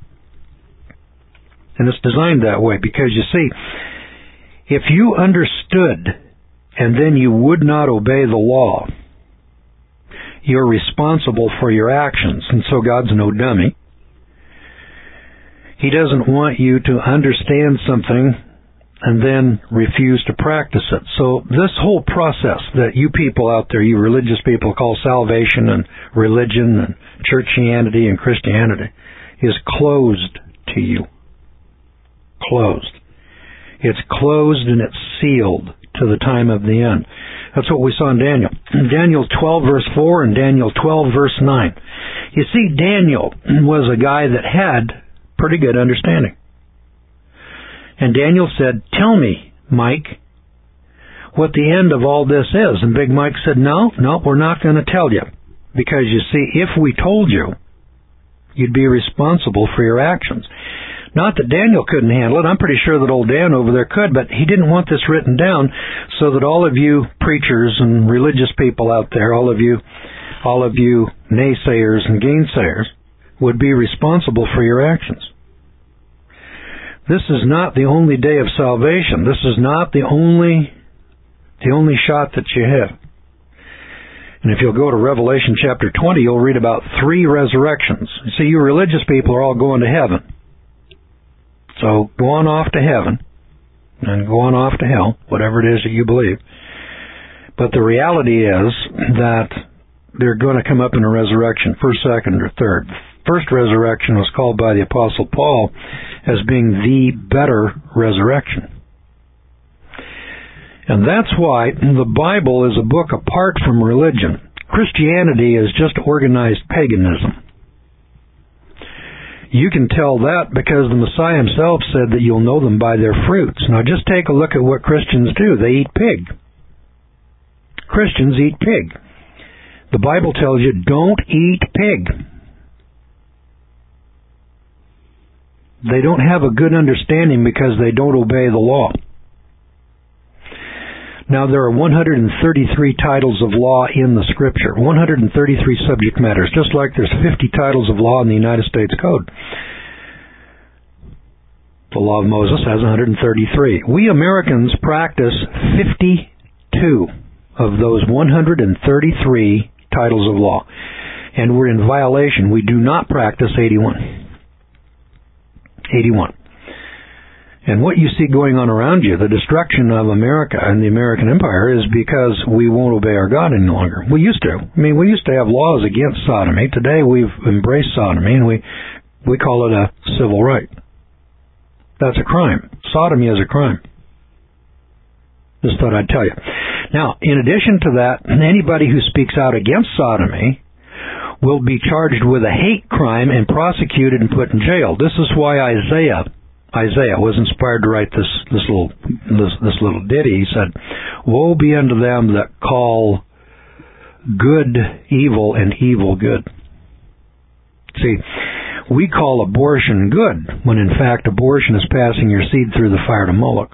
And it's designed that way because, you see, if you understood and then you would not obey the law, you're responsible for your actions. And so God's no dummy. He doesn't want you to understand something and then refuse to practice it. So this whole process that you people out there, you religious people, call salvation and religion and churchianity and Christianity, is closed to you. Closed. It's closed and it's sealed to the time of the end. That's what we saw in Daniel. In Daniel 12 verse 4 and Daniel 12 verse 9. You see, Daniel was a guy that had pretty good understanding. And Daniel said, "Tell me, Mike, what the end of all this is." And Big Mike said, No, we're not going to tell you. Because you see, if we told you, you'd be responsible for your actions. Not that Daniel couldn't handle it. I'm pretty sure that old Dan over there could, but he didn't want this written down so that all of you preachers and religious people out there, all of you naysayers and gainsayers, would be responsible for your actions. This is not the only day of salvation. This is not the only shot that you have. And if you'll go to Revelation chapter 20, you'll read about 3 resurrections. See, you religious people are all going to heaven. So go on off to heaven and go on off to hell, whatever it is that you believe. But the reality is that they're going to come up in a resurrection, first, second, or third. First resurrection was called by the Apostle Paul as being the better resurrection. And that's why the Bible is a book apart from religion. Christianity is just organized paganism. You can tell that because the Messiah himself said that you'll know them by their fruits. Now just take a look at what Christians do. They eat pig. Christians eat pig. The Bible tells you, don't eat pig. They don't have a good understanding because they don't obey the law. Now, there are 133 titles of law in the Scripture, 133 subject matters, just like there's 50 titles of law in the United States Code. The law of Moses has 133. We Americans practice 52 of those 133 titles of law, and we're in violation. We do not practice 81. And what you see going on around you, the destruction of America and the American Empire, is because we won't obey our God any longer. We used to. We used to have laws against sodomy. Today we've embraced sodomy, and we call it a civil right. That's a crime. Sodomy is a crime. Just thought I'd tell you. Now, in addition to that, anybody who speaks out against sodomy will be charged with a hate crime and prosecuted and put in jail. This is why Isaiah was inspired to write this little ditty. He said, "Woe be unto them that call good evil and evil good." See, we call abortion good, when in fact abortion is passing your seed through the fire to Moloch.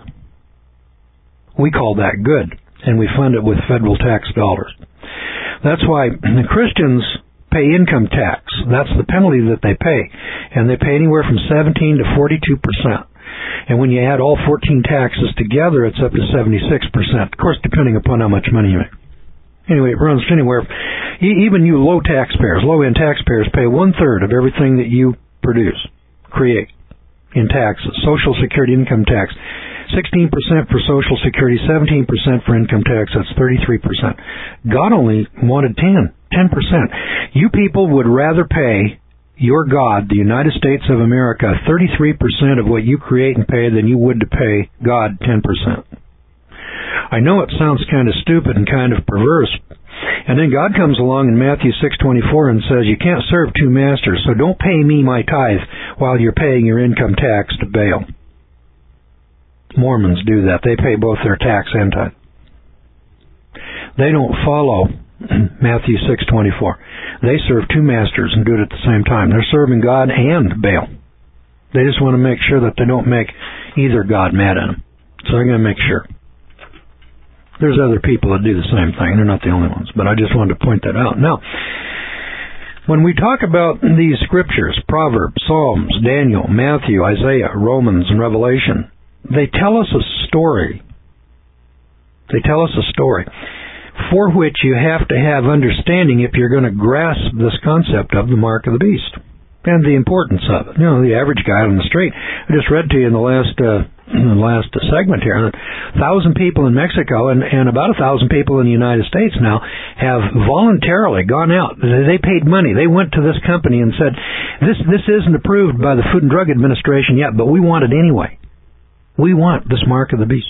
We call that good, and we fund it with federal tax dollars. That's why the Christians pay income tax. That's the penalty that they pay. And they pay anywhere from 17 to 42%. And when you add all 14 taxes together, it's up to 76%. Of course, depending upon how much money you make. Anyway, it runs anywhere. Even you low-end taxpayers pay 1/3 of everything that you create in taxes. Social Security income tax. 16% for Social Security, 17% for income tax. That's 33%. God only wanted 10%. You people would rather pay your God, the United States of America, 33% of what you create and pay than you would to pay God 10%. I know it sounds kind of stupid and kind of perverse. And then God comes along in Matthew 6:24 and says, you can't serve 2 masters, so don't pay me my tithe while you're paying your income tax to Baal. Mormons do that. They pay both their tax and tithe. They don't follow Matthew 6:24. They serve 2 masters and do it at the same time. They're serving God and Baal. They just want to make sure that they don't make either God mad at them. So they're going to make sure. There's other people that do the same thing. They're not the only ones. But I just wanted to point that out. Now, when we talk about these scriptures, Proverbs, Psalms, Daniel, Matthew, Isaiah, Romans, and Revelation, they tell us a story. They tell us a story for which you have to have understanding if you're going to grasp this concept of the mark of the beast. and the importance of it. The average guy on the street. I just read to you in the last segment here that 1,000 people in Mexico and about 1,000 people in the United States now have voluntarily gone out. They paid money. They went to this company and said, this isn't approved by the Food and Drug Administration yet, but we want it anyway. We want this mark of the beast.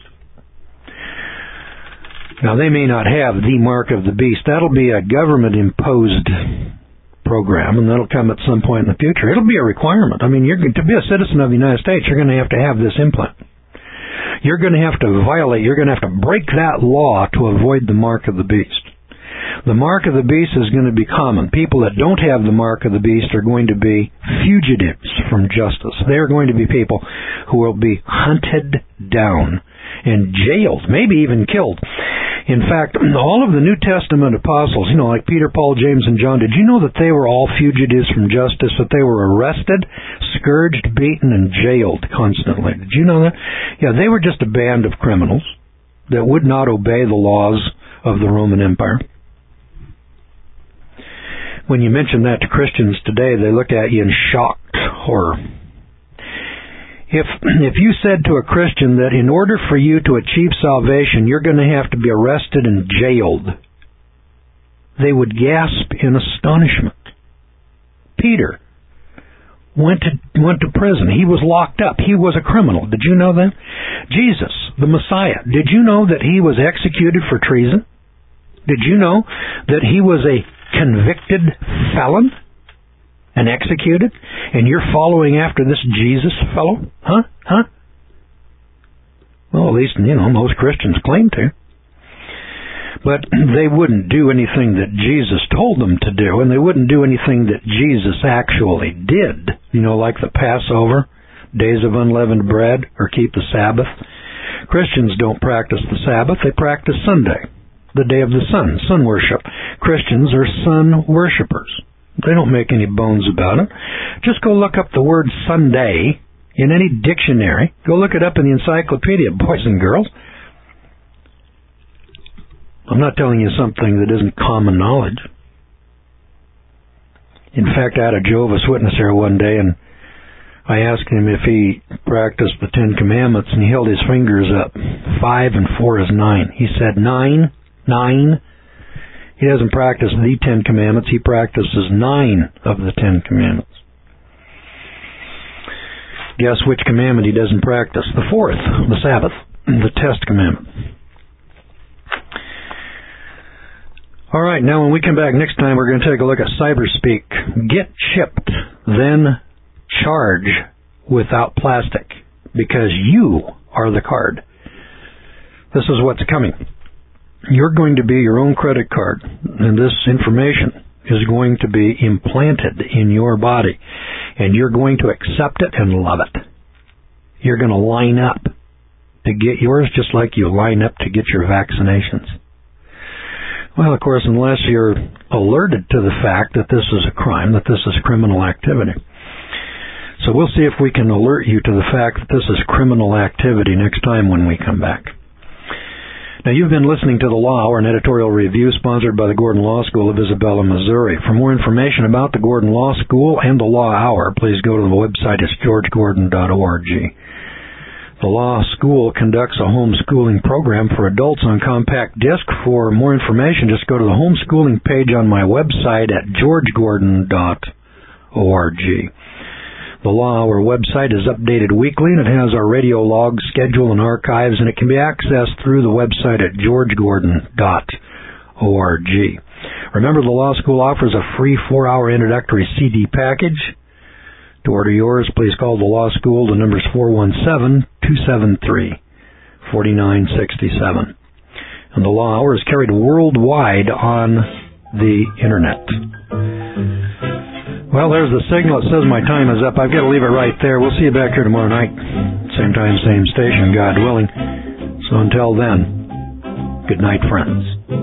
Now, they may not have the mark of the beast. That'll be a government-imposed program, and that'll come at some point in the future. It'll be a requirement. I mean, to be a citizen of the United States, you're going to have this implant. You're going to have to break that law to avoid the mark of the beast. The mark of the beast is going to be common. People that don't have the mark of the beast are going to be fugitives from justice. They are going to be people who will be hunted down and jailed, maybe even killed. In fact, all of the New Testament apostles, like Peter, Paul, James, and John, did you know that they were all fugitives from justice, that they were arrested, scourged, beaten, and jailed constantly? Did you know that? Yeah, they were just a band of criminals that would not obey the laws of the Roman Empire. When you mention that to Christians today, they look at you in shocked horror. If you said to a Christian that in order for you to achieve salvation, you're going to have to be arrested and jailed, they would gasp in astonishment. Peter went to prison. He was locked up. He was a criminal. Did you know that? Jesus, the Messiah, did you know that he was executed for treason? Did you know that he was a convicted felon and executed? And you're following after this Jesus fellow? Huh? Well, at least, most Christians claim to. But they wouldn't do anything that Jesus told them to do, and they wouldn't do anything that Jesus actually did. Like the Passover, days of unleavened bread, or keep the Sabbath. Christians don't practice the Sabbath, they practice Sunday, the day of the sun worship. Christians are sun worshipers. They don't make any bones about it. Just go look up the word Sunday in any dictionary. Go look it up in the encyclopedia, boys and girls. I'm not telling you something that isn't common knowledge. In fact, I had a Jehovah's Witness here one day, and I asked him if he practiced the 10 Commandments, and he held his fingers up. 5 and 4 is 9. He said, 9. He doesn't practice the 10 Commandments. He practices 9 of the 10 Commandments. Guess which commandment he doesn't practice? The 4th, the Sabbath, the test commandment. All right, now when we come back next time, we're going to take a look at cyberspeak. Get chipped, then charge without plastic, because you are the card. This is what's coming. You're going to be your own credit card, and this information is going to be implanted in your body, and you're going to accept it and love it. You're going to line up to get yours just like you line up to get your vaccinations. Well, of course, unless you're alerted to the fact that this is a crime, that this is criminal activity. So we'll see if we can alert you to the fact that this is criminal activity next time when we come back. Now, you've been listening to The Law Hour, an editorial review sponsored by the Gordon Law School of Isabella, Missouri. For more information about the Gordon Law School and The Law Hour, please go to the website. It's georgegordon.org. The Law School conducts a homeschooling program for adults on compact disc. For more information, just go to the homeschooling page on my website at georgegordon.org. The Law Hour website is updated weekly, and it has our radio log schedule and archives, and it can be accessed through the website at georgegordon.org. Remember, the Law School offers a free 4-hour introductory CD package. To order yours, please call the Law School. The number is 417-273-4967. And the Law Hour is carried worldwide on the Internet. Well, there's the signal. It says my time is up. I've got to leave it right there. We'll see you back here tomorrow night. Same time, same station, God willing. So until then, good night, friends.